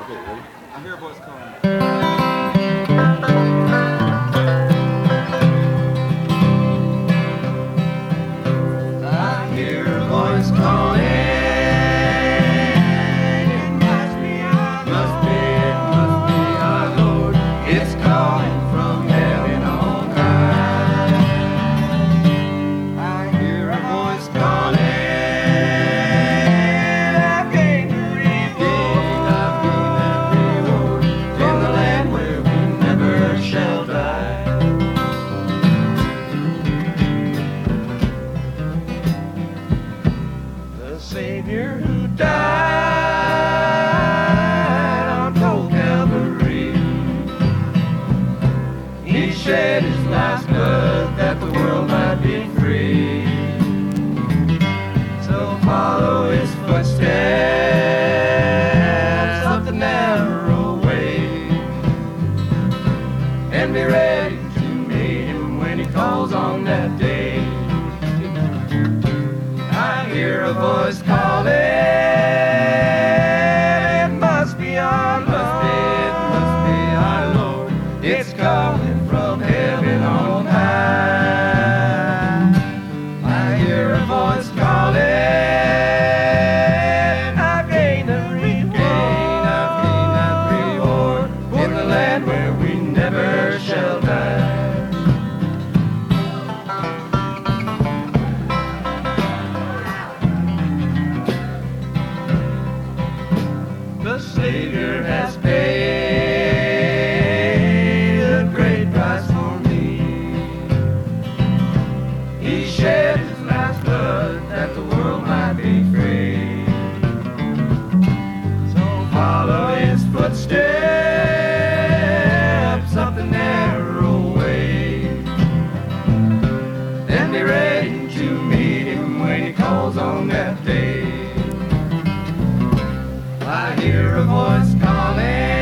Okay, ready? I hear a voice calling. I hear a voice calling. It must be our Lord. It's calling from heaven on high. I hear a voice calling. I've gained a reward in the land where we never shall die. The Savior who died on cold Calvary, He shed His last blood that the world might be free. So follow His footsteps up the narrow way, and be ready to meet Him when He calls on that day. I hear a voice calling. It must be our Lord. It must be our Lord. It's calling from heaven on high. I hear a voice calling. I've gained a reward in the land where we never shall die. The Savior has paid a great price for me. He shed His last blood that the world might be free. So follow His footsteps up the narrow way, then be ready to meet Him when He calls on that day. I hear a voice calling.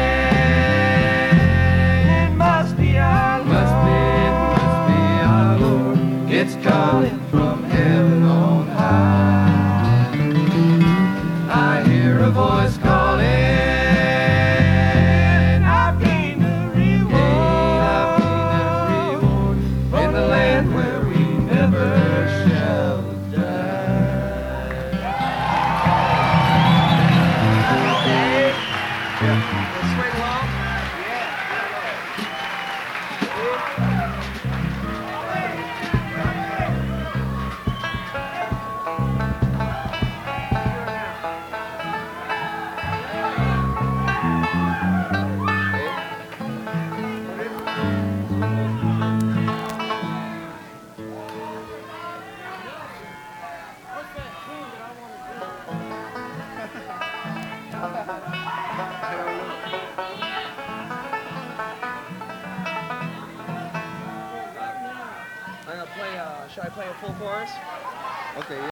It must be our Lord. It must be our Lord. It's calling from heaven on high. I hear a voice calling. I've gained a reward in the land where we never shall die. Swing along. I'm gonna play. Should I play a full chorus? Okay.